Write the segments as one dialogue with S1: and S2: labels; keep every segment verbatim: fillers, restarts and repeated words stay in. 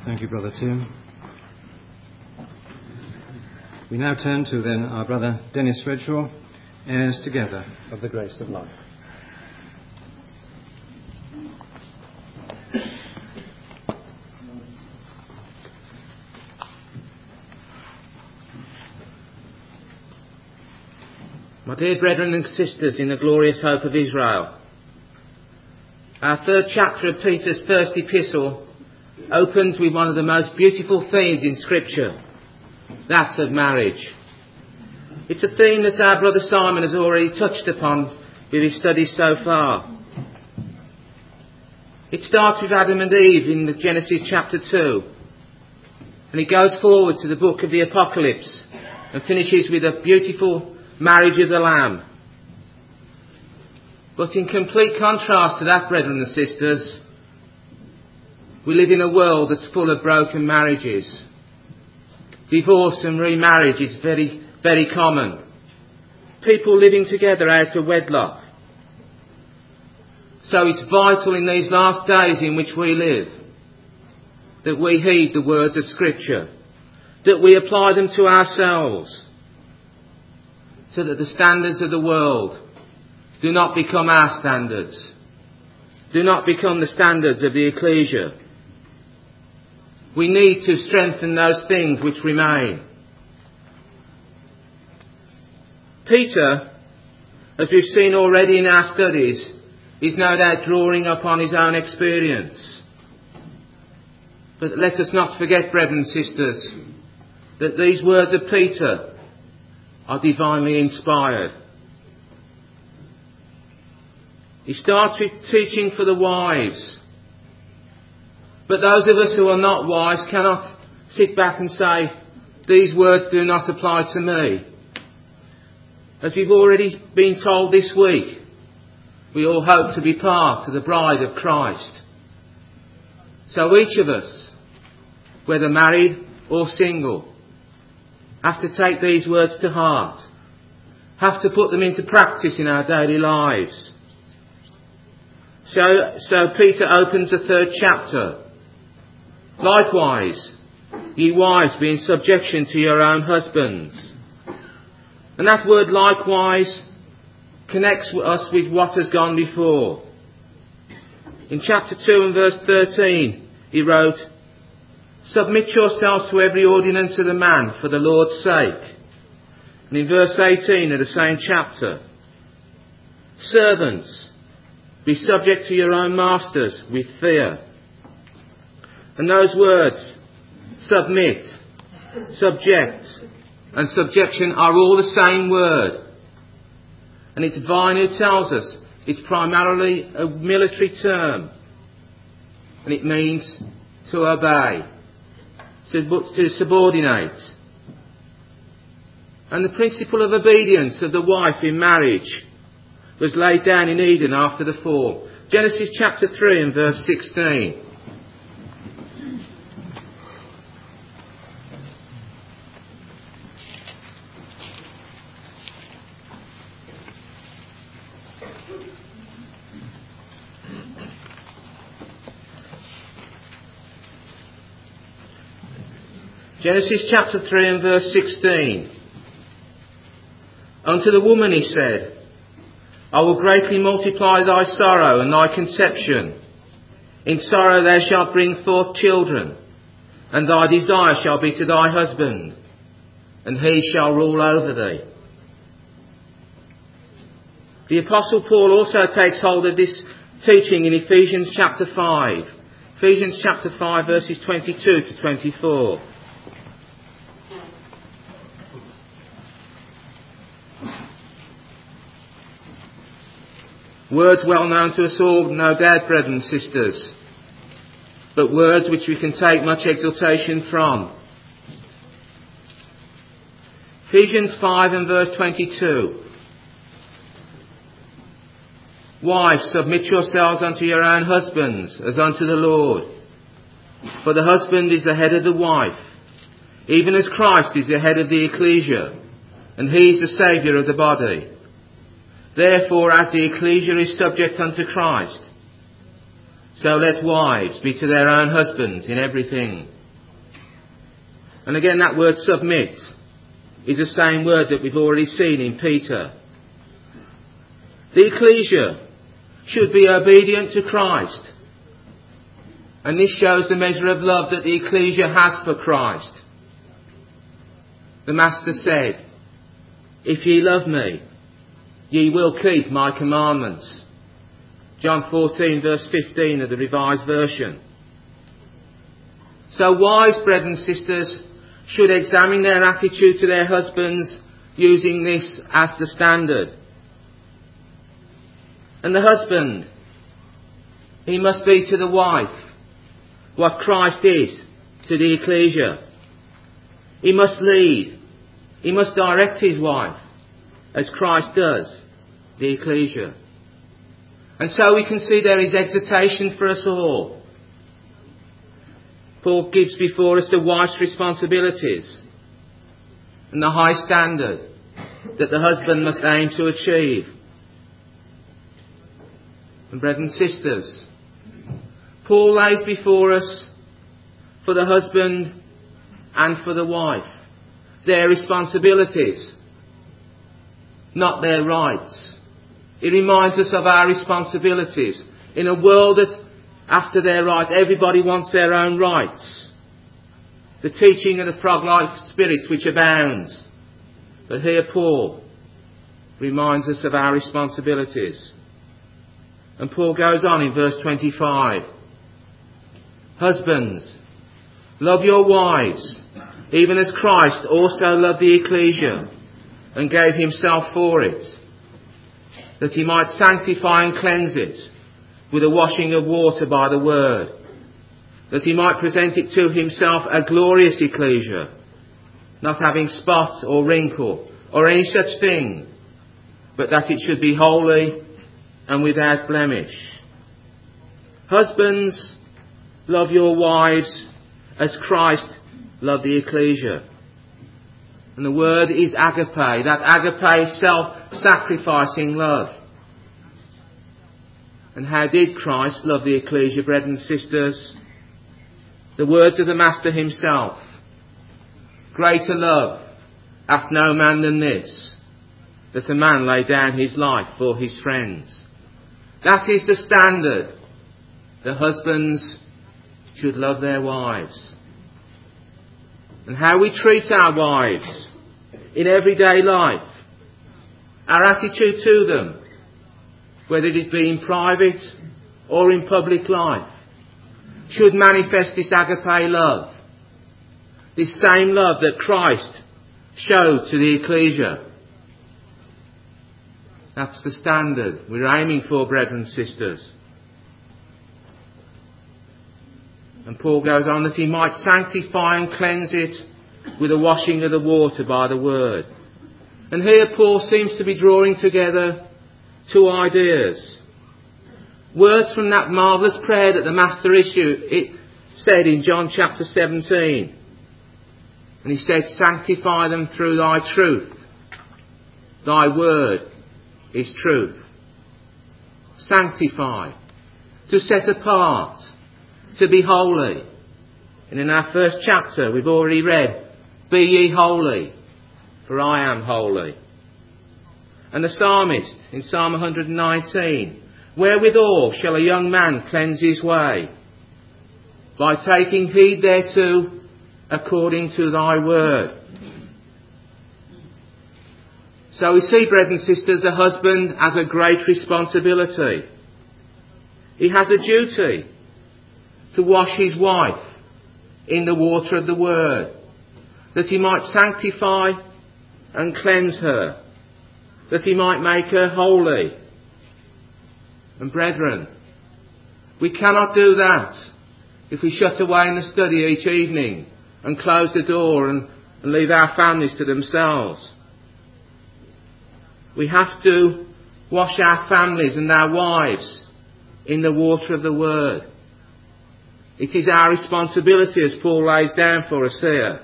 S1: Thank you, Brother Tim. We now turn to then our brother Dennis Redshaw, heirs together of the grace of life.
S2: My dear brethren and sisters in the glorious hope of Israel, our third chapter of Peter's first epistle opens with one of the most beautiful themes in Scripture, that of marriage. It's a theme that our brother Simon has already touched upon with his studies so far. It starts with Adam and Eve in the Genesis chapter two, and it goes forward to the book of the Apocalypse and finishes with a beautiful marriage of the Lamb. But in complete contrast to that, brethren and sisters, we live in a world that's full of broken marriages. Divorce and remarriage is very, very common. People living together out of wedlock. So it's vital in these last days in which we live that we heed the words of Scripture, that we apply them to ourselves, so that the standards of the world do not become our standards, do not become the standards of the ecclesia. We need to strengthen those things which remain. Peter, as we've seen already in our studies, is no doubt drawing upon his own experience. But let us not forget, brethren and sisters, that these words of Peter are divinely inspired. He starts with teaching for the wives. But those of us who are not wives cannot sit back and say, these words do not apply to me. As we've already been told this week, we all hope to be part of the bride of Christ. So each of us, whether married or single, have to take these words to heart, have to put them into practice in our daily lives. So, so Peter opens the third chapter. Likewise, ye wives, be in subjection to your own husbands. And that word likewise connects us with what has gone before. In chapter two and verse thirteen, he wrote, submit yourselves to every ordinance of the man for the Lord's sake. And in verse eighteen of the same chapter, servants, be subject to your own masters with fear. And those words, submit, subject, and subjection are all the same word. And it's Vine who tells us it's primarily a military term. And it means to obey, to subordinate. And the principle of obedience of the wife in marriage was laid down in Eden after the fall. Genesis chapter three and verse sixteen. Genesis chapter three and verse sixteen. Unto the woman he said, I will greatly multiply thy sorrow and thy conception. In sorrow thou shalt bring forth children, and thy desire shall be to thy husband, and he shall rule over thee. The Apostle Paul also takes hold of this teaching in Ephesians chapter five. Ephesians chapter five verses twenty-two to twenty-four. Words well known to us all, no doubt, brethren and sisters, but words which we can take much exhortation from. Ephesians five and verse twenty-two. Wives, submit yourselves unto your own husbands, as unto the Lord. For the husband is the head of the wife, even as Christ is the head of the ecclesia, and he is the Saviour of the body. Therefore, as the ecclesia is subject unto Christ, so let wives be to their own husbands in everything. And again, that word submit is the same word that we've already seen in Peter. The ecclesia should be obedient to Christ. And this shows the measure of love that the ecclesia has for Christ. The Master said, "If ye love me, ye will keep my commandments." John fourteen verse fifteen of the Revised Version. So wives, brethren and sisters, should examine their attitude to their husbands using this as the standard. And the husband, he must be to the wife what Christ is to the ecclesia. He must lead. He must direct his wife as Christ does the ecclesia. And so we can see there is exhortation for us all. Paul gives before us the wife's responsibilities and the high standard that the husband must aim to achieve. And brethren and sisters, Paul lays before us for the husband and for the wife their responsibilities, not their rights. He reminds us of our responsibilities in a world that, after their right, everybody wants their own rights. The teaching of the frog-like spirits which abounds. But here Paul reminds us of our responsibilities. And Paul goes on in verse twenty-five. Husbands, love your wives, even as Christ also loved the ecclesia and gave himself for it, that he might sanctify and cleanse it with a washing of water by the word, that he might present it to himself a glorious ecclesia, not having spot or wrinkle or any such thing, but that it should be holy and without blemish. Husbands, love your wives as Christ loved the ecclesia. And the word is agape, that agape self-sacrificing love. And how did Christ love the ecclesia, brethren and sisters? The words of the Master himself. Greater love hath no man than this, that a man lay down his life for his friends. That is the standard. The husbands should love their wives. And how we treat our wives in everyday life, our attitude to them, whether it be in private or in public life, should manifest this agape love, this same love that Christ showed to the ecclesia. That's the standard we're aiming for, brethren and sisters. And Paul goes on that he might sanctify and cleanse it with the washing of the water by the word. And here Paul seems to be drawing together two ideas. Words from that marvellous prayer that the Master issued, it said in John chapter seventeen. And he said, sanctify them through thy truth. Thy word is truth. Sanctify. To set apart. To be holy. And in our first chapter we've already read, be ye holy, for I am holy. And the psalmist in Psalm one nineteen, wherewithal shall a young man cleanse his way? By taking heed thereto according to thy word. So we see, brethren and sisters, the husband has a great responsibility. He has a duty to wash his wife in the water of the word, that he might sanctify and cleanse her, that he might make her holy. And brethren, we cannot do that if we shut away in the study each evening and close the door and, and leave our families to themselves. We have to wash our families and our wives in the water of the word. It is our responsibility, as Paul lays down for us here.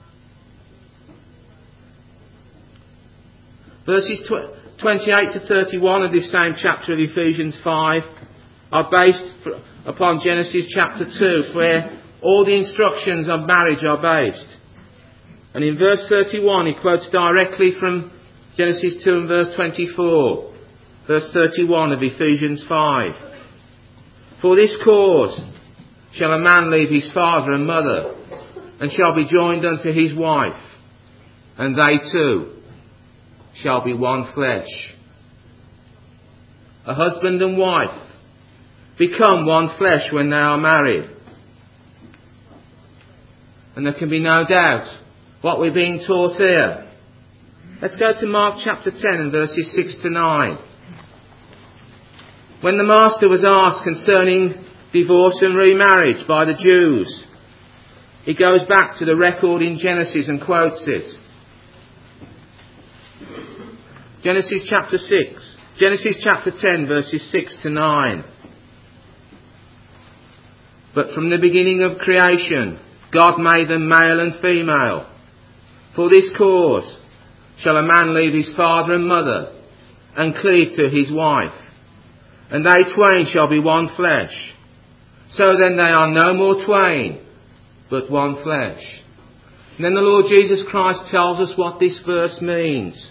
S2: Verses twenty-eight to thirty-one of this same chapter of Ephesians five are based upon Genesis chapter two, where all the instructions of marriage are based. And in verse thirty-one he quotes directly from Genesis two and verse twenty-four. Verse thirty-one of Ephesians five. For this cause shall a man leave his father and mother, and shall be joined unto his wife, and they two shall be one flesh. A husband and wife become one flesh when they are married. And there can be no doubt what we're being taught here. Let's go to Mark chapter ten and verses six to nine. When the Master was asked concerning divorce and remarriage by the Jews, he goes back to the record in Genesis and quotes it. Genesis chapter six, Genesis chapter ten verses six to nine. But from the beginning of creation, God made them male and female. For this cause shall a man leave his father and mother, and cleave to his wife, and they twain shall be one flesh. So then they are no more twain, but one flesh. And then the Lord Jesus Christ tells us what this verse means.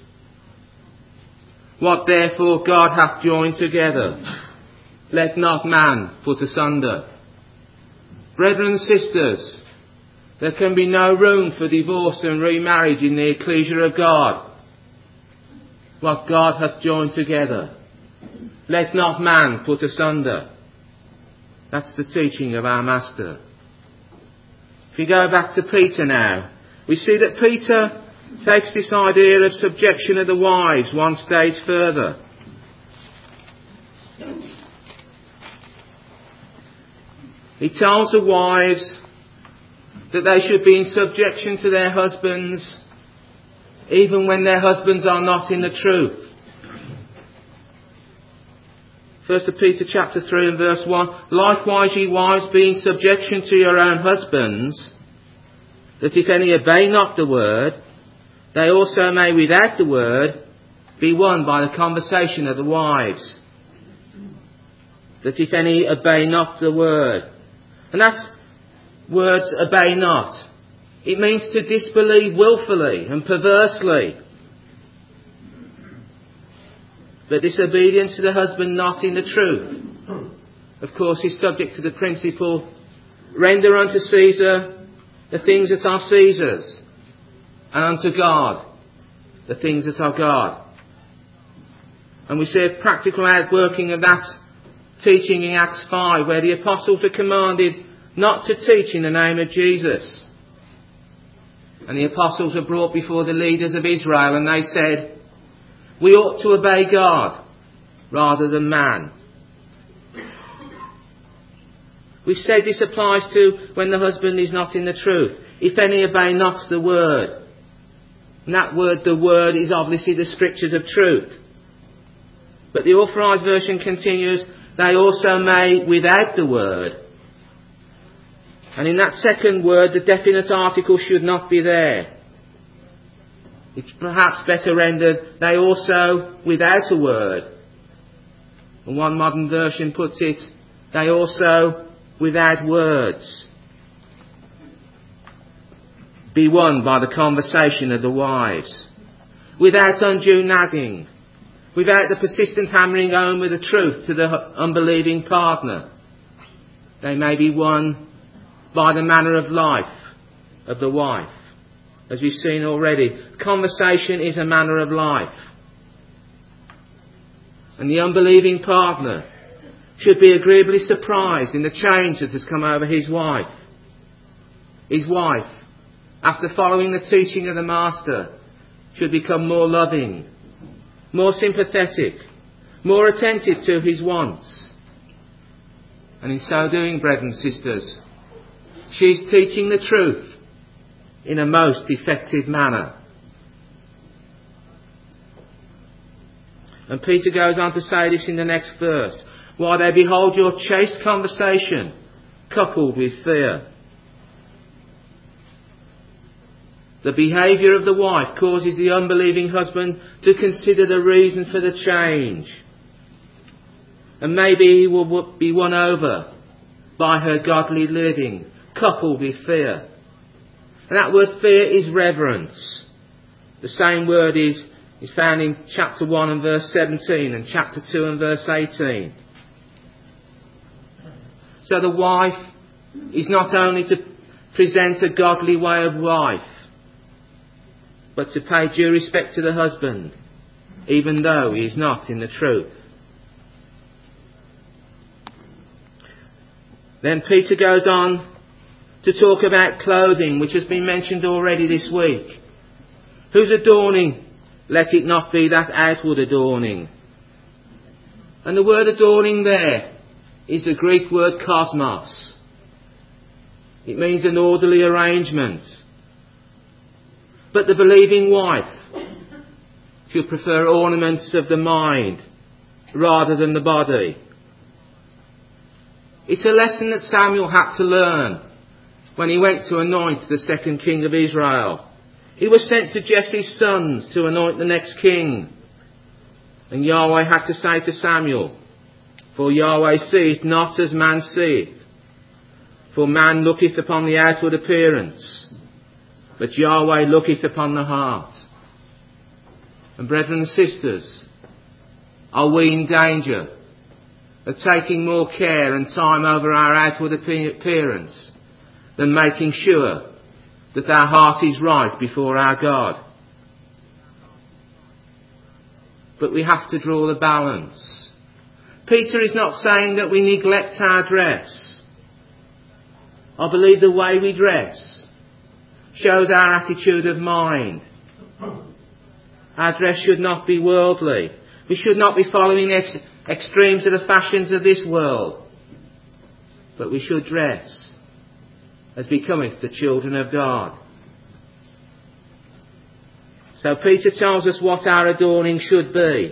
S2: What therefore God hath joined together, let not man put asunder. Brethren and sisters, there can be no room for divorce and remarriage in the ecclesia of God. What God hath joined together, let not man put asunder. That's the teaching of our Master. If we go back to Peter now, we see that Peter takes this idea of subjection of the wives one stage further. He tells the wives that they should be in subjection to their husbands, even when their husbands are not in the truth. First Peter chapter three and verse one, likewise ye wives be in subjection to your own husbands, that if any obey not the word, they also may without the word be won by the conversation of the wives. That if any obey not the word. And that's words obey not. It means to disbelieve willfully and perversely. But disobedience to the husband not in the truth, of course, is subject to the principle, render unto Caesar the things that are Caesar's, and unto God the things that are God. And we see a practical outworking of that teaching in Acts five, where the apostles are commanded not to teach in the name of Jesus. And the apostles are brought before the leaders of Israel, and they said, we ought to obey God rather than man. We've said this applies to when the husband is not in the truth. If any obey not the word. And that word, the word, is obviously the scriptures of truth. But the Authorised Version continues, they also may without the word. And in that second word, the definite article should not be there. It's perhaps better rendered, they also without a word. And one modern version puts it, they also without words be won by the conversation of the wives, without undue nagging, without the persistent hammering home of the truth to the unbelieving partner. They may be won by the manner of life of the wife. As we've seen already, conversation is a manner of life. And the unbelieving partner should be agreeably surprised in the change that has come over his wife. His wife, after following the teaching of the Master, should become more loving, more sympathetic, more attentive to his wants. And in so doing, brethren and sisters, she's teaching the truth in a most effective manner. And Peter goes on to say this in the next verse. Why they behold your chaste conversation coupled with fear. The behaviour of the wife causes the unbelieving husband to consider the reason for the change. And maybe he will be won over by her godly living, coupled with fear. And that word fear is reverence. The same word is, is found in chapter one and verse seventeen and chapter two and verse eighteen. So the wife is not only to present a godly way of life, but to pay due respect to the husband, even though he is not in the truth. Then Peter goes on to talk about clothing, which has been mentioned already this week. Whose adorning, let it not be that outward adorning. And the word adorning there is the Greek word cosmos. It means an orderly arrangement. But the believing wife should prefer ornaments of the mind rather than the body. It's a lesson that Samuel had to learn when he went to anoint the second king of Israel. He was sent to Jesse's sons to anoint the next king. And Yahweh had to say to Samuel, "For Yahweh seeth not as man seeth. For man looketh upon the outward appearance, but Yahweh looketh upon the heart." And brethren and sisters, are we in danger of taking more care and time over our outward appearance than making sure that our heart is right before our God? But we have to draw the balance. Peter is not saying that we neglect our dress. I believe the way we dress shows our attitude of mind. Our dress should not be worldly. We should not be following ex- extremes of the fashions of this world. But we should dress as becometh the children of God. So Peter tells us what our adorning should be.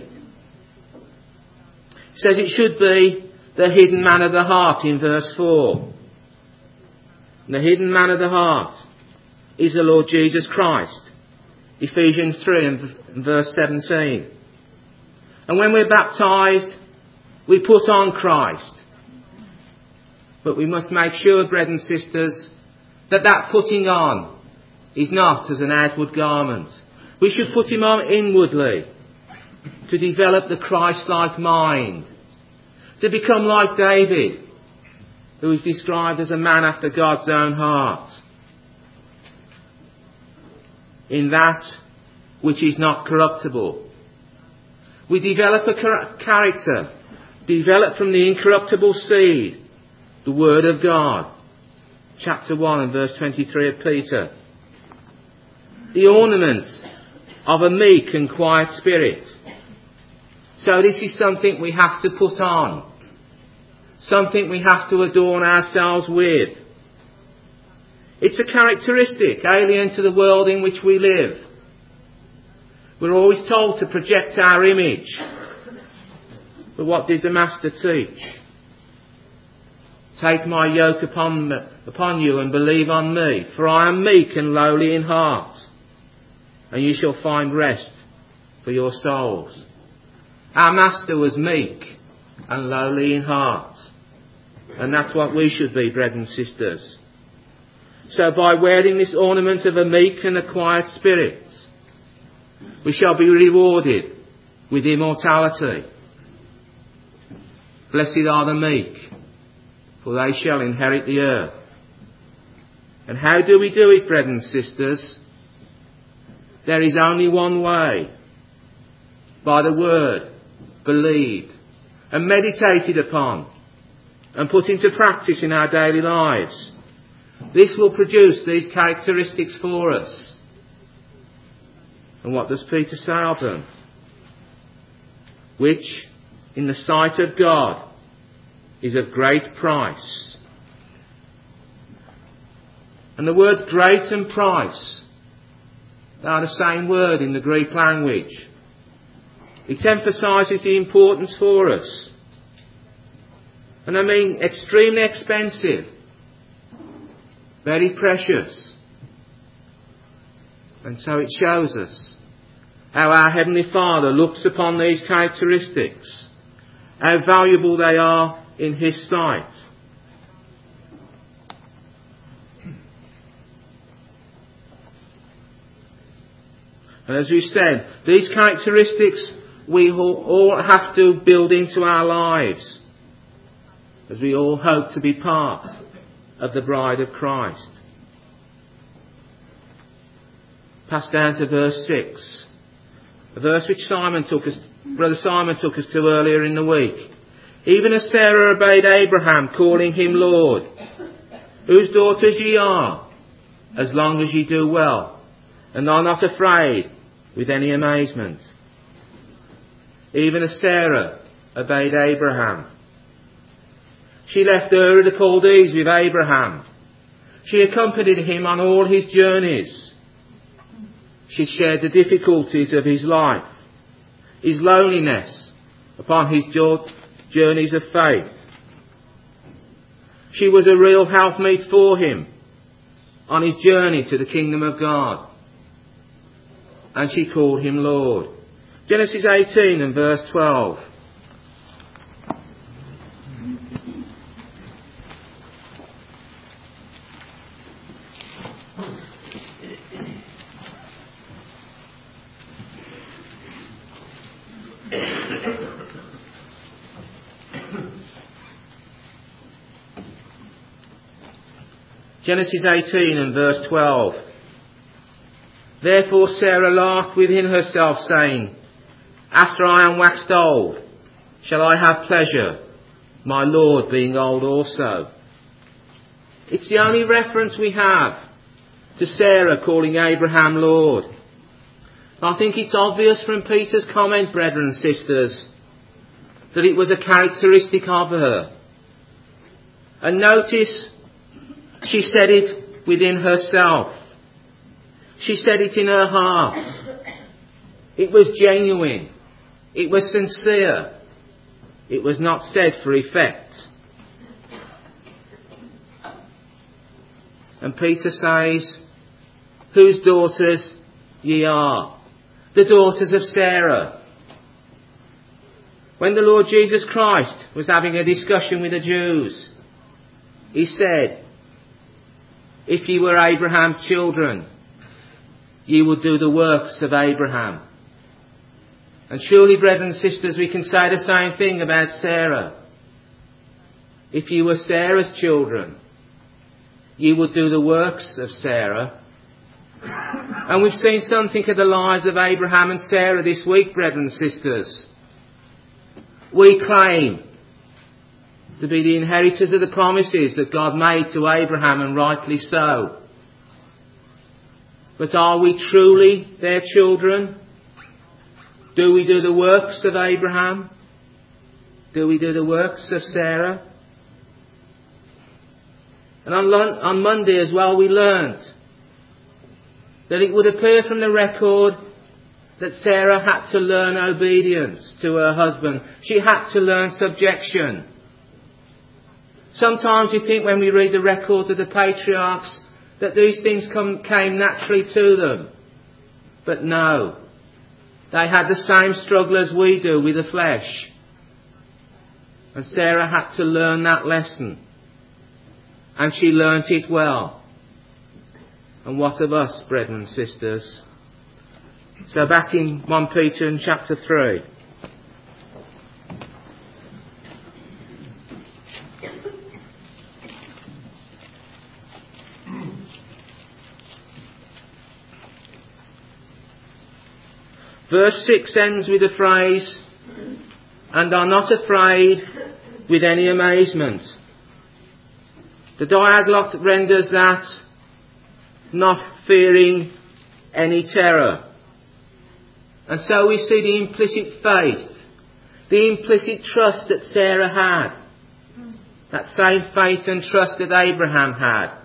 S2: He says it should be the hidden man of the heart in verse four. And the hidden man of the heart is the Lord Jesus Christ. Ephesians three and verse seventeen. And when we're baptised, we put on Christ. But we must make sure, brethren and sisters, that that putting on is not as an outward garment. We should put him on inwardly to develop the Christ-like mind, to become like David, who is described as a man after God's own heart. In that which is not corruptible. We develop a char- character, developed from the incorruptible seed, the Word of God. Chapter one and verse twenty-three of Peter. The ornament of a meek and quiet spirit. So this is something we have to put on. Something we have to adorn ourselves with. It's a characteristic alien to the world in which we live. We're always told to project our image. But what did the Master teach? Take my yoke upon, upon you and believe on me, for I am meek and lowly in heart, and you shall find rest for your souls. Our Master was meek and lowly in heart, and that's what we should be, brethren and sisters. So by wearing this ornament of a meek and a quiet spirit, we shall be rewarded with immortality. Blessed are the meek, for they shall inherit the earth. And how do we do it, brethren and sisters? There is only one way. By the word, believed, and meditated upon, and put into practice in our daily lives. This will produce these characteristics for us. And what does Peter say of them? Which, in the sight of God, is of great price. And the word great and price, they are the same word in the Greek language. It emphasises the importance for us. And I mean extremely expensive. Very precious. And so it shows us how our Heavenly Father looks upon these characteristics, how valuable they are in His sight. And as we've said, these characteristics we all have to build into our lives, as we all hope to be part of the bride of Christ. Pass down to verse six. A verse which Simon took us, Brother Simon took us to earlier in the week. Even as Sarah obeyed Abraham, calling him Lord, whose daughters ye are, as long as ye do well, and are not afraid with any amazement. Even as Sarah obeyed Abraham. She left Ur of the Chaldees with Abraham. She accompanied him on all his journeys. She shared the difficulties of his life, his loneliness upon his journeys of faith. She was a real helpmeet for him on his journey to the kingdom of God. And she called him Lord. Genesis eighteen and verse twelve. Genesis eighteen and verse twelve. Therefore Sarah laughed within herself, saying, After I am waxed old, shall I have pleasure, my Lord being old also? It's the only reference we have to Sarah calling Abraham Lord. I think it's obvious from Peter's comment, brethren and sisters, that it was a characteristic of her. And notice, she said it within herself. She said it in her heart. It was genuine. It was sincere. It was not said for effect. And Peter says, whose daughters ye are. The daughters of Sarah. When the Lord Jesus Christ was having a discussion with the Jews, he said, if ye were Abraham's children, ye would do the works of Abraham. And surely, brethren and sisters, we can say the same thing about Sarah. If ye were Sarah's children, ye would do the works of Sarah. And we've seen something of the lives of Abraham and Sarah this week, brethren and sisters. We claim to be the inheritors of the promises that God made to Abraham, and rightly so. But are we truly their children? Do we do the works of Abraham? Do we do the works of Sarah? And on, on Monday as well we learnt that it would appear from the record that Sarah had to learn obedience to her husband. She had to learn subjection. Sometimes we think when we read the records of the patriarchs that these things come, came naturally to them. But no. They had the same struggle as we do with the flesh. And Sarah had to learn that lesson. And she learnt it well. And what of us, brethren and sisters? So back in First Peter in chapter three. Verse six ends with the phrase, and are not afraid with any amazement. The Diaglott renders that, not fearing any terror. And so we see the implicit faith, the implicit trust that Sarah had. That same faith and trust that Abraham had.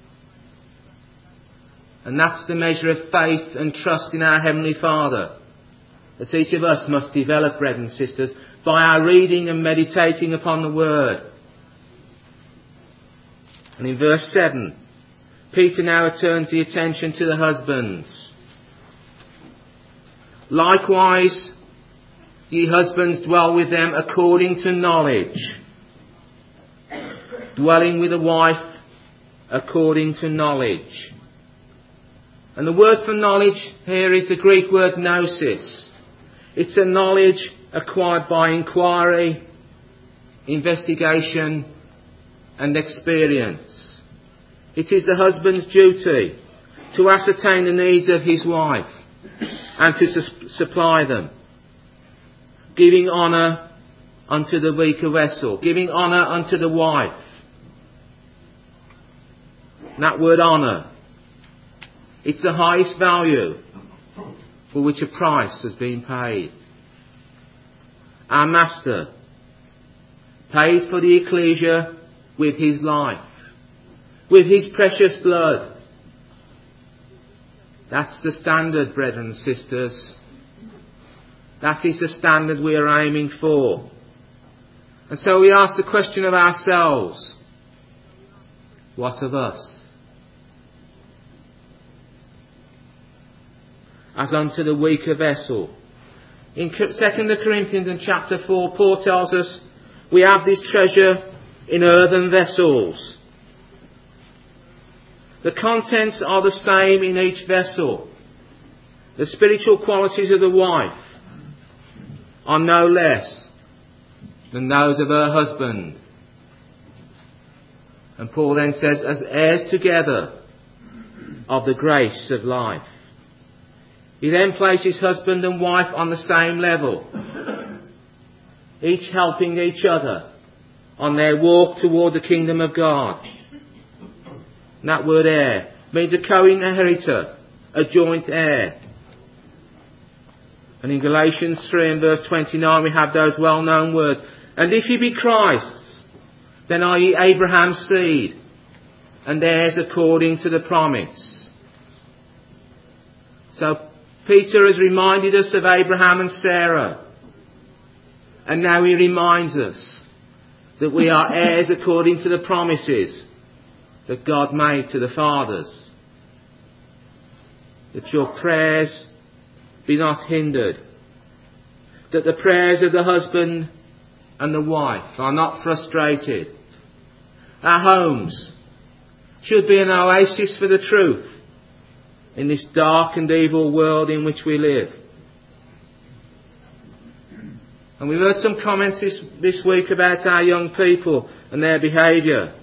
S2: And that's the measure of faith and trust in our Heavenly Father that each of us must develop, brethren and sisters, by our reading and meditating upon the Word. And in verse seven, Peter now turns the attention to the husbands. Likewise, ye husbands dwell with them according to knowledge, dwelling with a wife according to knowledge. And the word for knowledge here is the Greek word gnosis. It's a knowledge acquired by inquiry, investigation and experience. It is the husband's duty to ascertain the needs of his wife and to su- supply them, giving honour unto the weaker vessel, giving honour unto the wife. And that word honour, it's the highest value for which a price has been paid. Our Master paid for the ecclesia with his life, with his precious blood. That's the standard, brethren and sisters. That is the standard we are aiming for. And so we ask the question of ourselves, what of us? As unto the weaker vessel. In Second Corinthians in chapter four, Paul tells us we have this treasure in earthen vessels. The contents are the same in each vessel. The spiritual qualities of the wife are no less than those of her husband. And Paul then says, as heirs together of the grace of life. He then places husband and wife on the same level, each helping each other on their walk toward the kingdom of God. And that word heir means a co-inheritor, a joint heir. And in Galatians three and verse twenty-nine we have those well-known words. And if ye be Christ's, then are ye Abraham's seed, and heirs according to the promise. So Peter has reminded us of Abraham and Sarah. And now he reminds us that we are heirs according to the promises that God made to the fathers. That your prayers be not hindered. That the prayers of the husband and the wife are not frustrated. Our homes should be an oasis for the truth in this dark and evil world in which we live. And we've heard some comments this, this week about our young people and their behaviour.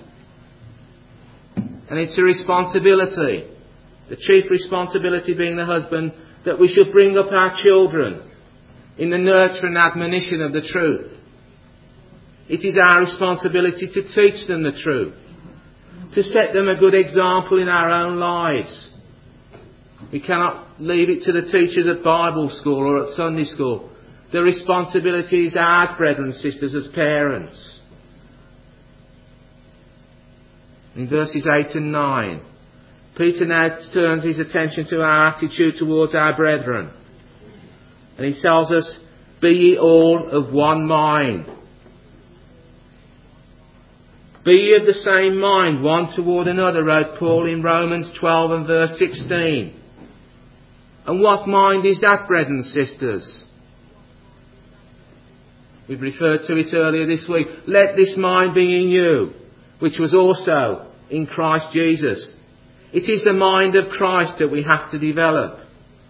S2: And it's a responsibility, the chief responsibility being the husband, that we should bring up our children in the nurture and admonition of the truth. It is our responsibility to teach them the truth, to set them a good example in our own lives. We cannot leave it to the teachers at Bible school or at Sunday school. The responsibility is ours, brethren and sisters, as parents. In verses eight and nine, Peter now turns his attention to our attitude towards our brethren. And he tells us, be ye all of one mind. Be ye of the same mind, one toward another, wrote Paul in Romans twelve and verse sixteen. And what mind is that, brethren and sisters? We've referred to it earlier this week. Let this mind be in you, which was also in Christ Jesus. It is the mind of Christ that we have to develop.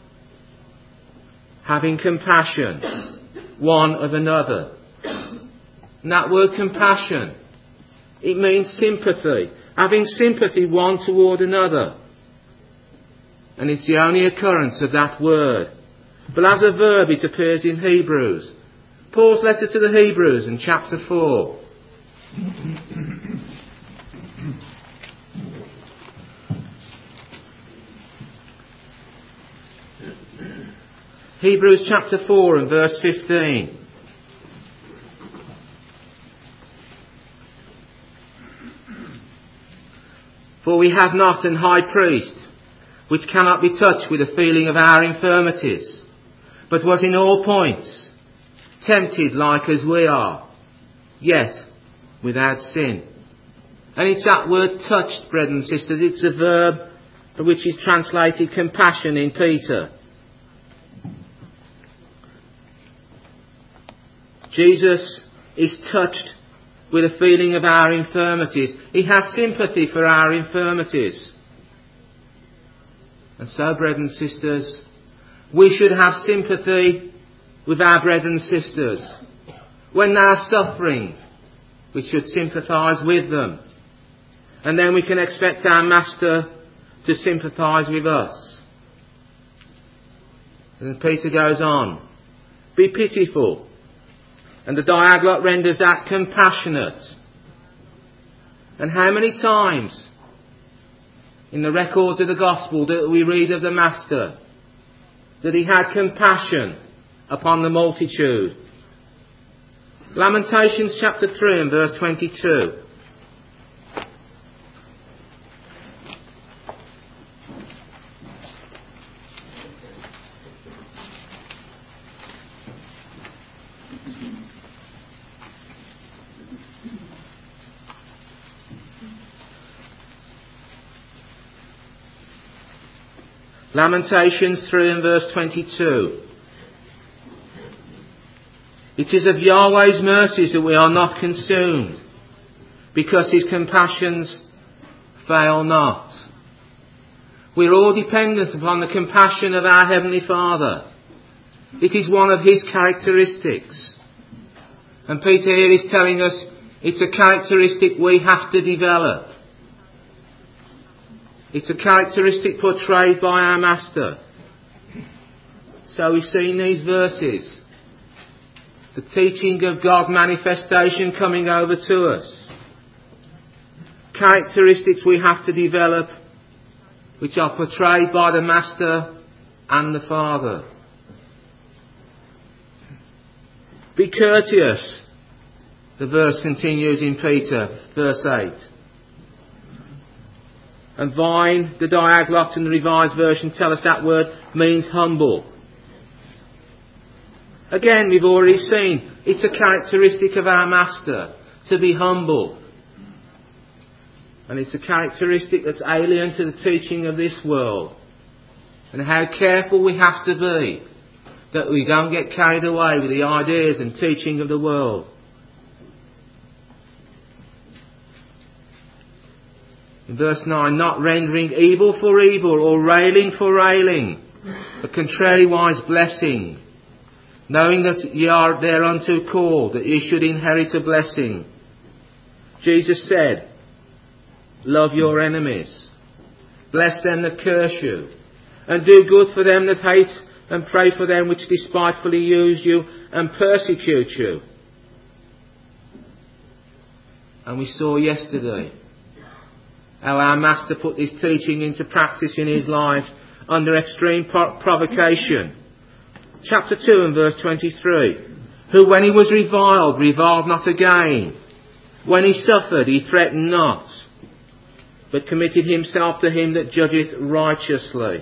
S2: Having compassion one of another. And that word compassion, it means sympathy. Having sympathy one toward another. And it's the only occurrence of that word. But as a verb it appears in Hebrews. Paul's letter to the Hebrews in chapter four. Hebrews chapter four and verse fifteen. For we have not an high priest which cannot be touched with the feeling of our infirmities, but was in all points tempted like as we are, yet without sin. And it's that word touched, brethren and sisters. It's a verb which is translated compassion in Peter. Jesus is touched with a feeling of our infirmities. He has sympathy for our infirmities. And so, brethren and sisters, we should have sympathy with our brethren and sisters. When they are suffering, we should sympathise with them. And then we can expect our Master to sympathise with us. And Peter goes on, be pitiful. And the Diaglott renders that compassionate. And how many times in the records of the Gospel that we read of the Master that he had compassion upon the multitude? Lamentations chapter three and verse twenty-two. Lamentations three and verse twenty-two. It is of Yahweh's mercies that we are not consumed, because his compassions fail not. We are all dependent upon the compassion of our Heavenly Father. It is one of his characteristics. And Peter here is telling us it's a characteristic we have to develop. It's a characteristic portrayed by our Master. So we see in these verses the teaching of God manifestation coming over to us. Characteristics we have to develop which are portrayed by the Master and the Father. Be courteous, the verse continues in Peter, verse eight. And Vine, the Diaglott and the Revised Version tell us that word means humble. Again, we've already seen it's a characteristic of our Master to be humble. And it's a characteristic that's alien to the teaching of this world. And how careful we have to be that we don't get carried away with the ideas and teaching of the world. In verse nine, not rendering evil for evil or railing for railing, but contrariwise blessing, knowing that ye are thereunto called, that ye should inherit a blessing. Jesus said, love your enemies, bless them that curse you, and do good for them that hate, and pray for them which despitefully use you and persecute you. And we saw yesterday how our Master put this teaching into practice in his life under extreme pro- provocation. Chapter two and verse twenty-three. Who when he was reviled, reviled not again. When he suffered, he threatened not, but committed himself to him that judgeth righteously.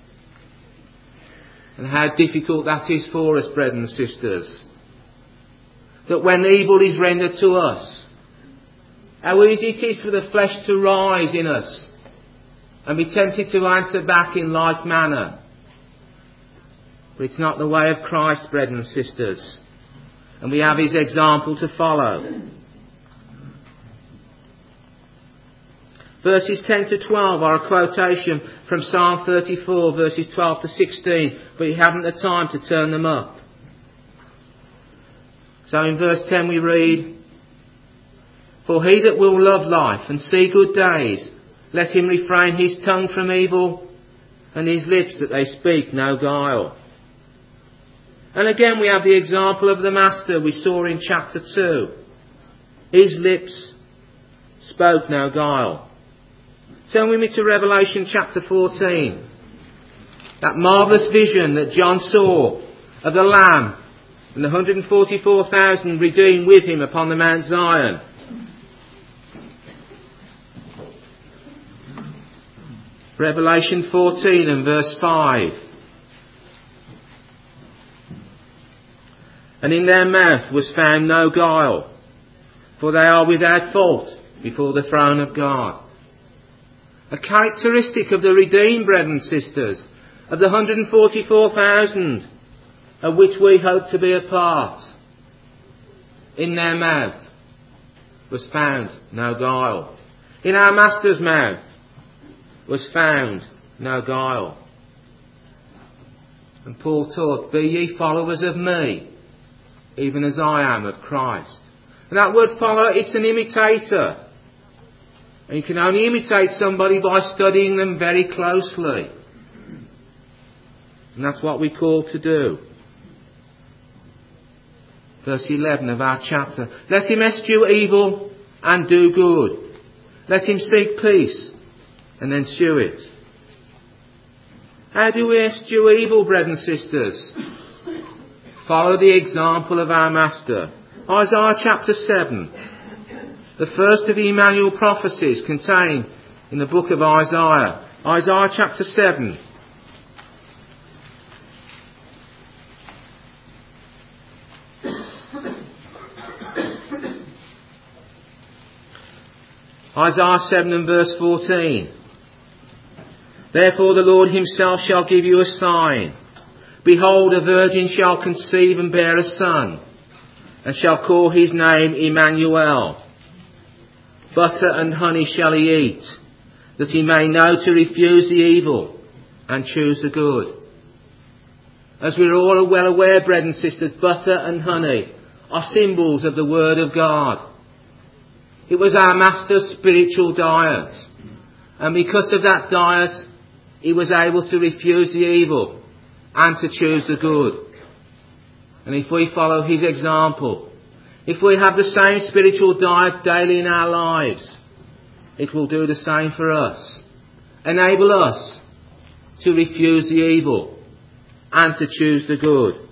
S2: And how difficult that is for us, brethren and sisters. That when evil is rendered to us, how easy it is for the flesh to rise in us and be tempted to answer back in like manner. But it's not the way of Christ, brethren and sisters. And we have his example to follow. Verses ten to twelve are a quotation from Psalm thirty-four, verses twelve to sixteen, but you haven't the time to turn them up. So in verse ten we read, for he that will love life and see good days, let him refrain his tongue from evil, and his lips that they speak no guile. And again we have the example of the Master we saw in chapter two. His lips spoke no guile. Turn with me to Revelation chapter fourteen. That marvellous vision that John saw of the Lamb and the one hundred forty-four thousand redeemed with him upon the Mount Zion. Revelation fourteen and verse five. And in their mouth was found no guile, for they are without fault before the throne of God. A characteristic of the redeemed, brethren and sisters, of the one hundred forty-four thousand of which we hope to be a part. In their mouth was found no guile. In our Master's mouth was found no guile. And Paul taught, be ye followers of me, even as I am of Christ. And that word follower, it's an imitator. And you can only imitate somebody by studying them very closely. And that's what we're called to do. Verse eleven of our chapter. Let him eschew evil and do good. Let him seek peace and ensue it. How do we eschew evil, brothers and sisters? Follow the example of our Master. Isaiah chapter seven. The first of the Emmanuel prophecies contained in the book of Isaiah. Isaiah chapter seven. Isaiah seven and verse fourteen. Therefore the Lord himself shall give you a sign. Behold, a virgin shall conceive and bear a son, and shall call his name Emmanuel. Butter and honey shall he eat, that he may know to refuse the evil and choose the good. As we're all well aware, brethren and sisters, butter and honey are symbols of the Word of God. It was our Master's spiritual diet. And because of that diet, he was able to refuse the evil and to choose the good. And if we follow his example, if we have the same spiritual diet daily in our lives, it will do the same for us. Enable us to refuse the evil and to choose the good.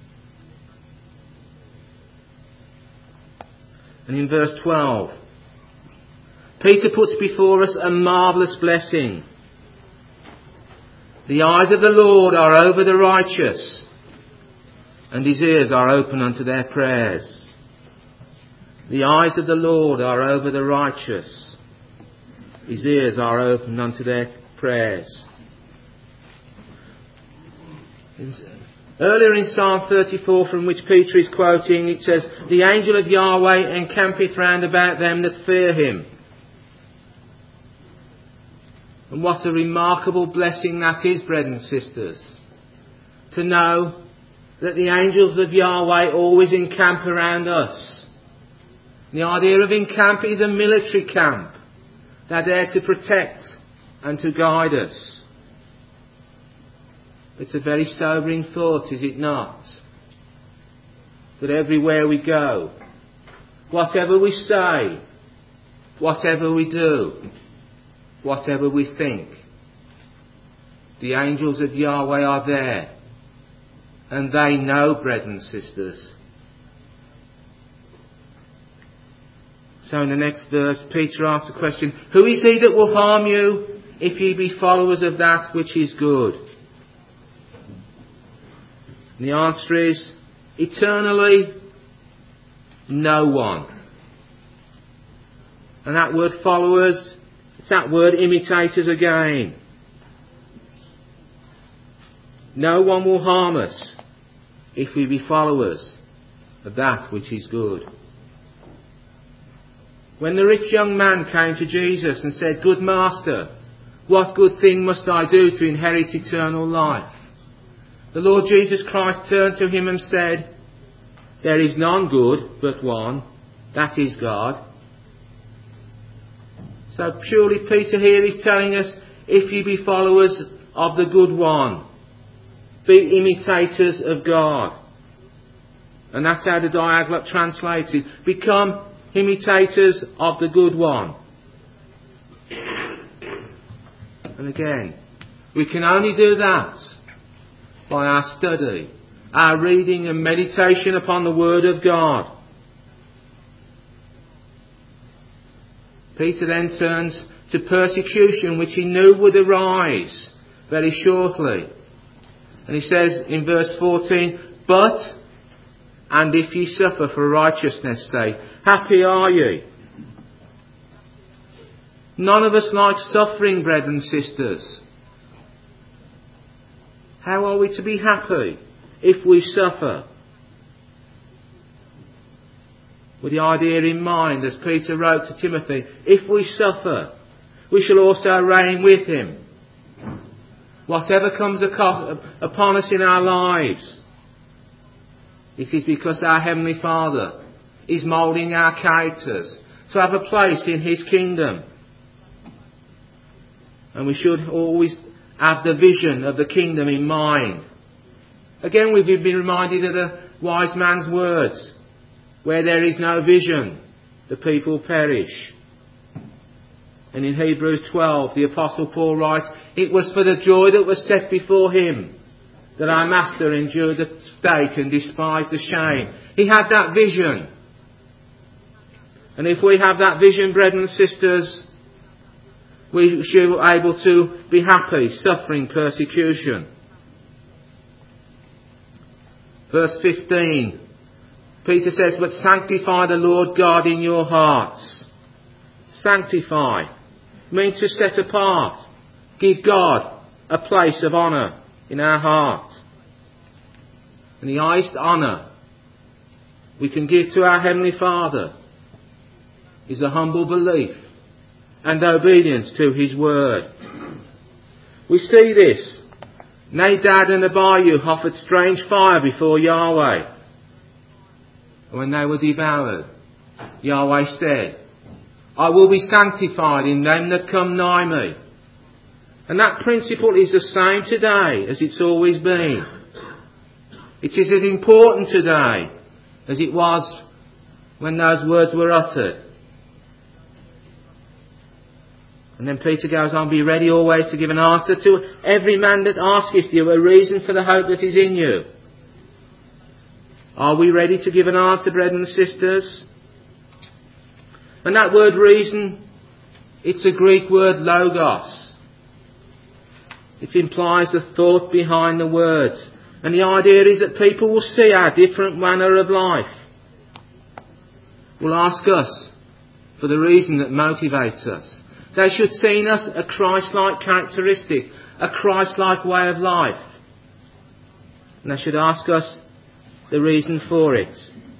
S2: And in verse twelve, Peter puts before us a marvellous blessing. The eyes of the Lord are over the righteous, and his ears are open unto their prayers. The eyes of the Lord are over the righteous. His ears are open unto their prayers. Earlier in Psalm thirty-four, from which Peter is quoting, it says, the angel of Yahweh encampeth round about them that fear him. And what a remarkable blessing that is, brethren and sisters, to know that the angels of Yahweh always encamp around us. The idea of encamp is a military camp. They're there to protect and to guide us. It's a very sobering thought, is it not? That everywhere we go, whatever we say, whatever we do, whatever we think, the angels of Yahweh are there. And they know, brethren and sisters. So in the next verse, Peter asks the question, who is he that will harm you if ye be followers of that which is good? And the answer is, eternally, no one. And that word followers, it's that word imitators again. No one will harm us if we be followers of that which is good. When the rich young man came to Jesus and said, good master, what good thing must I do to inherit eternal life? The Lord Jesus Christ turned to him and said, there is none good but one, that is God. So surely Peter here is telling us, if ye be followers of the good one, be imitators of God. And that's how the Diaglott translates it. Become imitators of the good one. And again, we can only do that by our study, our reading and meditation upon the Word of God. Peter then turns to persecution, which he knew would arise very shortly. And he says in verse fourteen, but, and if ye suffer for righteousness' sake, happy are ye. None of us like suffering, brethren and sisters. How are we to be happy if we suffer? With the idea in mind, as Peter wrote to Timothy, if we suffer, we shall also reign with him. whatever comes upon us in our lives, it is because our Heavenly Father is moulding our characters to have a place in His kingdom. And we should always have the vision of the kingdom in mind. Again, we've been reminded of the wise man's words, where there is no vision, the people perish. And in Hebrews twelve, the Apostle Paul writes, it was for the joy that was set before him that our Master endured the stake and despised the shame. He had that vision. And if we have that vision, brethren and sisters, we should be able to be happy, suffering persecution. Verse fifteen, Peter says, but sanctify the Lord God in your hearts. Sanctify means to set apart. Give God a place of honour in our heart. And the highest honour we can give to our Heavenly Father is a humble belief and obedience to His word. We see this. Nadab and Abihu offered strange fire before Yahweh. And when they were devoured, Yahweh said, I will be sanctified in them that come nigh me. And that principle is the same today as it's always been. It is as important today as it was when those words were uttered. And then Peter goes on, be ready always to give an answer to every man that asketh you a reason for the hope that is in you. Are we ready to give an answer, brethren and sisters? And that word reason, it's a Greek word logos. It implies the thought behind the words. And the idea is that people will see our different manner of life. Will ask us for the reason that motivates us. They should see in us a Christ-like characteristic, a Christ-like way of life. And they should ask us the reason for it.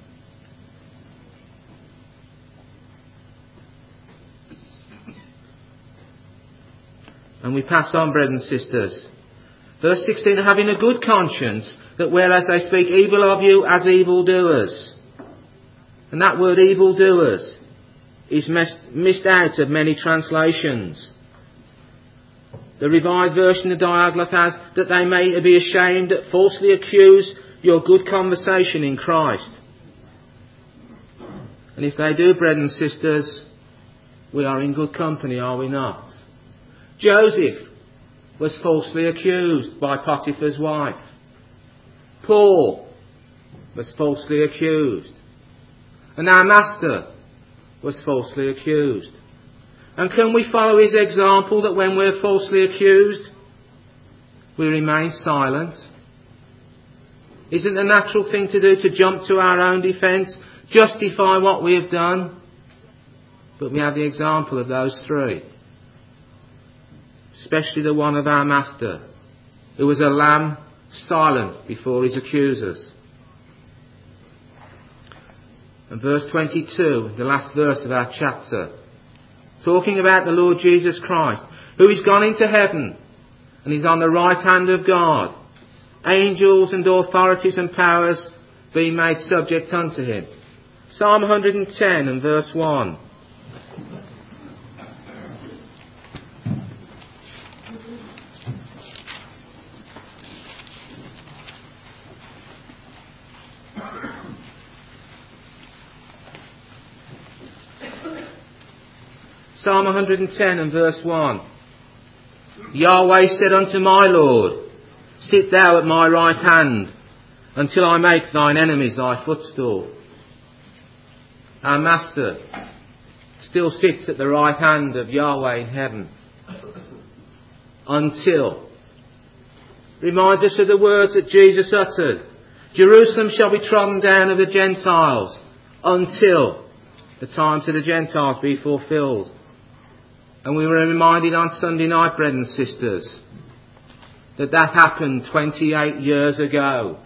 S2: And we pass on, brethren and sisters. Verse sixteen, having a good conscience, that whereas they speak evil of you as evildoers. And that word evildoers is missed out of many translations. The Revised Version of Diagloth has, that they may be ashamed that falsely accuse your good conversation in Christ. And if they do, brethren and sisters, we are in good company, are we not? Joseph was falsely accused by Potiphar's wife. Paul was falsely accused. And our Master was falsely accused. And can we follow his example that when we're falsely accused, we remain silent? Isn't the natural thing to do to jump to our own defence, justify what we have done? But we have the example of those three. Especially the one of our Master, who was a lamb silent before his accusers. And verse twenty-two, the last verse of our chapter, talking about the Lord Jesus Christ, who is gone into heaven and is on the right hand of God, angels and authorities and powers being made subject unto him. Psalm one hundred ten and verse one. Psalm one hundred ten and verse one. Yahweh said unto my Lord, sit thou at my right hand, until I make thine enemies thy footstool. Our Master still sits at the right hand of Yahweh in heaven. Until. Reminds us of the words that Jesus uttered. Jerusalem shall be trodden down of the Gentiles, until the times of the Gentiles be fulfilled. And we were reminded on Sunday night, brethren and sisters, that that happened twenty-eight years ago.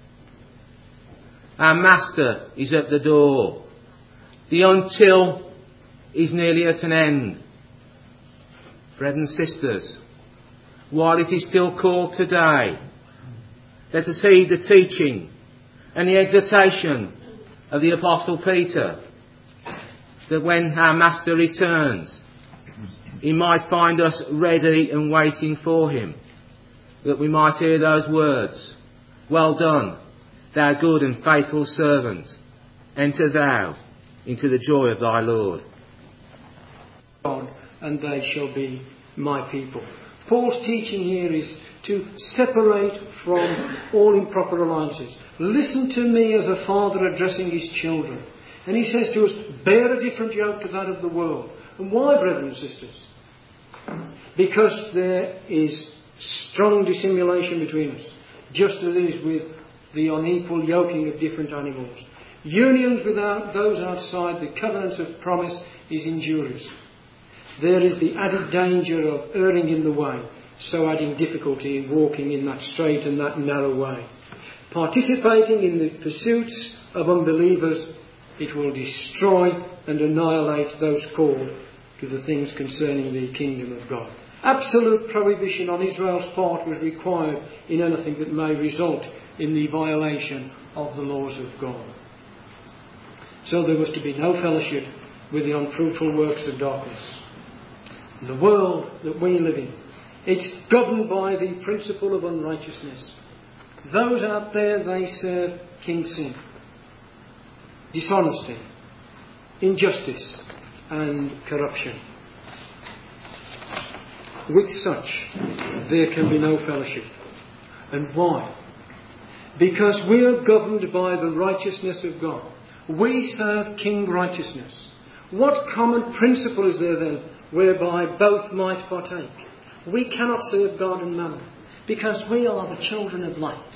S2: Our Master is at the door. The until is nearly at an end. Brethren and sisters, while it is still called today. Let us heed the teaching and the exhortation of the Apostle Peter, that when our Master returns, he might find us ready and waiting for him, that we might hear those words, "Well done, thou good and faithful servant. Enter thou into the joy of thy Lord."
S3: God, and they shall be my people. Paul's teaching here is to separate from all improper alliances. Listen to me as a father addressing his children. And he says to us, bear a different yoke to that of the world. And why, brethren and sisters? Because there is strong dissimulation between us, just as it is with the unequal yoking of different animals. Unions without those outside the covenants of promise is injurious. There is the added danger of erring in the way, so adding difficulty in walking in that straight and that narrow way. Participating in the pursuits of unbelievers, it will destroy and annihilate those called to the things concerning the kingdom of God. Absolute prohibition on Israel's part was required in anything that may result in the violation of the laws of God. So there was to be no fellowship with the unfruitful works of darkness. The world that we live in, it's governed by the principle of unrighteousness. Those out there, they serve King Sin. Dishonesty, injustice and corruption. With such, there can be no fellowship. And why? Because we are governed by the righteousness of God. We serve King Righteousness. What common principle is there then whereby both might partake? We cannot serve God and mammon because we are the children of light.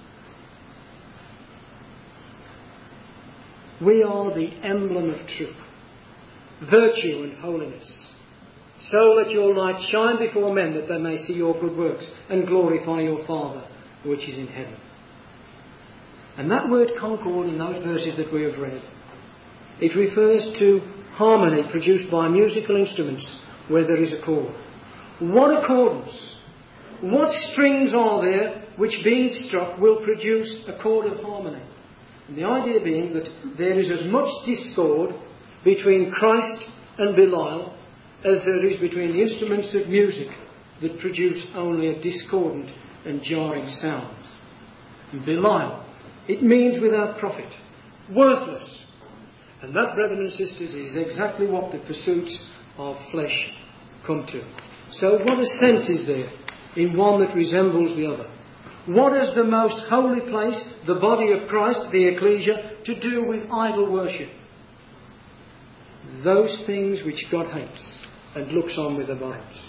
S3: We are the emblem of truth, virtue and holiness. So let your light shine before men, that they may see your good works and glorify your Father which is in heaven. And that word concord in those verses that we have read, it refers to harmony produced by musical instruments where there is a chord. What accordance? What strings are there which, being struck, will produce a chord of harmony? And the idea being that there is as much discord between Christ and Belial as there is between the instruments of music that produce only a discordant and jarring sounds. And Belial, it means without profit, worthless. And that, brethren and sisters, is exactly what the pursuits of flesh come to. So what assent is there in one that resembles the other? What has the most holy place, the body of Christ, the ecclesia, to do with idol worship? Those things which God hates and looks on with abhorrence.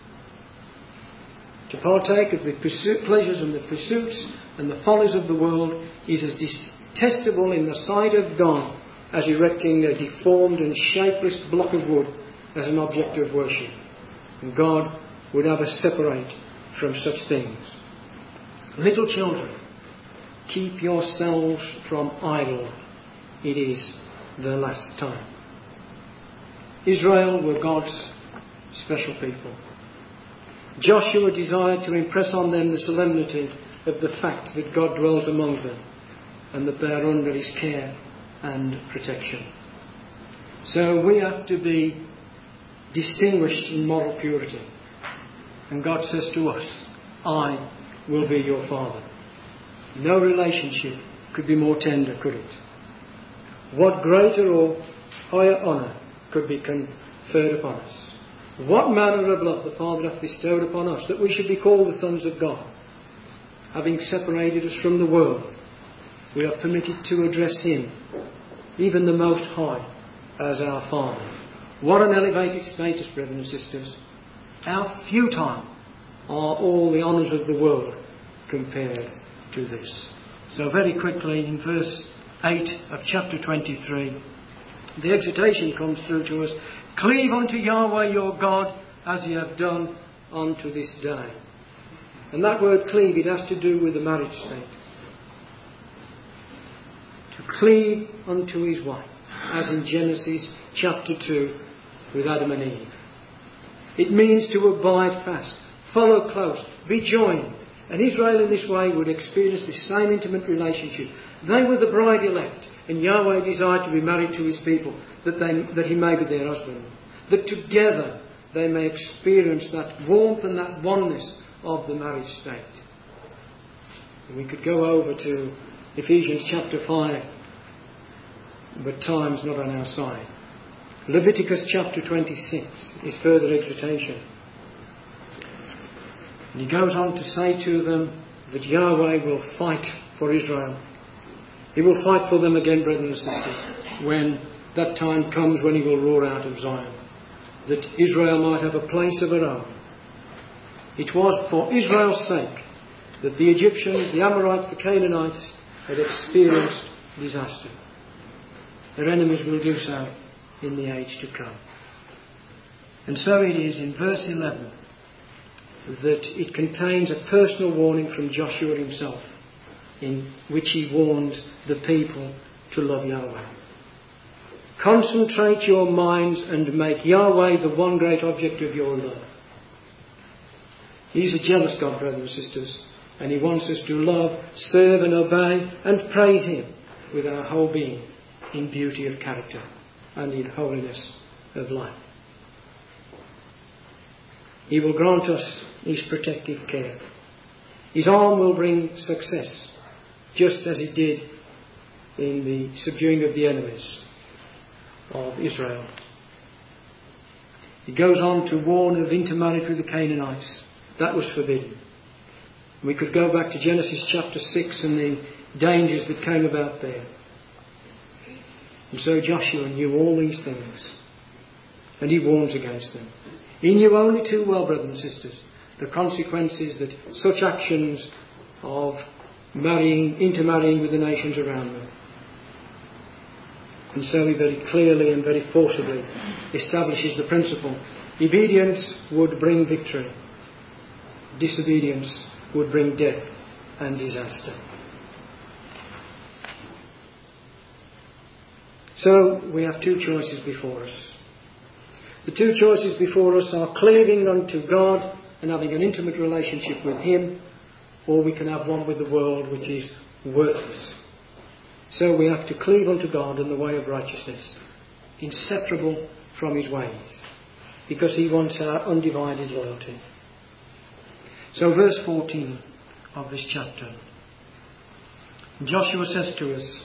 S3: To partake of the pursuit, pleasures and the pursuits and the follies of the world is as detestable in the sight of God as erecting a deformed and shapeless block of wood as an object of worship. And God would have us separate from such things. Little children, keep yourselves from idol. It is the last time. Israel were God's special people. Joshua desired to impress on them the solemnity of the fact that God dwells among them and that they are under his care and protection. So we have to be distinguished in moral purity. And God says to us, I will be your Father. No relationship could be more tender, could it? What greater or higher honour could be conferred upon us? What manner of love the Father hath bestowed upon us, that we should be called the sons of God. Having separated us from the world, we are permitted to address him, even the Most High, as our Father. What an elevated status, brethren and sisters. How futile are all the honours of the world compared to this. So very quickly, in verse eight of chapter twenty-three, the exhortation comes through to us. Cleave unto Yahweh your God, as ye have done unto this day. And that word cleave, it has to do with the marriage state. To cleave unto his wife, as in Genesis chapter two with Adam and Eve. It means to abide fast, follow close, be joined. And Israel in this way would experience this same intimate relationship. They were the bride elect, and Yahweh desired to be married to his people, that, they, that he may be their husband. That together they may experience that warmth and that oneness of the marriage state. And we could go over to Ephesians chapter five, but time's not on our side. Leviticus chapter twenty-six is further exhortation. And he goes on to say to them that Yahweh will fight for Israel. He will fight for them again, brethren and sisters, when that time comes when he will roar out of Zion, that Israel might have a place of her own. It was for Israel's sake that the Egyptians, the Amorites, the Canaanites had experienced disaster. Their enemies will do so in the age to come. And so it is in verse eleven that it contains a personal warning from Joshua himself, in which he warns the people to love Yahweh. Concentrate your minds and make Yahweh the one great object of your love. He's a jealous God, brothers and sisters, and he wants us to love, serve and obey and praise him with our whole being, in beauty of character and in holiness of life. He will grant us his protective care. His arm will bring success, just as it did in the subduing of the enemies of Israel. He goes on to warn of intermarriage with the Canaanites. That was forbidden. We could go back to Genesis chapter six and the dangers that came about there. And so Joshua knew all these things, and he warns against them. He knew only too well, brothers and sisters, the consequences that such actions of marrying, intermarrying with the nations around them. And so he very clearly and very forcibly establishes the principle: obedience would bring victory, disobedience would bring death and disaster. So we have two choices before us. The two choices before us are cleaving unto God and having an intimate relationship with him, or we can have one with the world, which is worthless. So we have to cleave unto God in the way of righteousness, inseparable from his ways, because he wants our undivided loyalty. So verse fourteen of this chapter, Joshua says to us,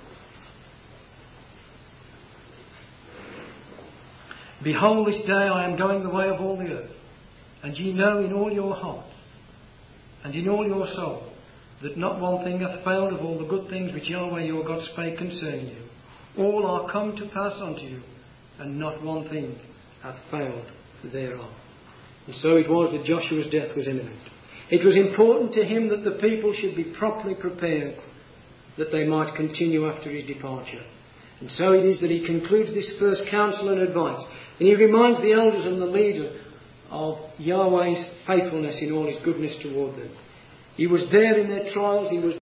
S3: "Behold, this day I am going the way of all the earth, and ye know in all your heart and in all your soul that not one thing hath failed of all the good things which Yahweh your God spake concerning you. All are come to pass unto you, and not one thing hath failed thereof." And so it was that Joshua's death was imminent. It was important to him that the people should be properly prepared, that they might continue after his departure. And so it is that he concludes this first counsel and advice. And he reminds the elders and the leader of Yahweh's faithfulness in all his goodness toward them. He was there in their trials. He was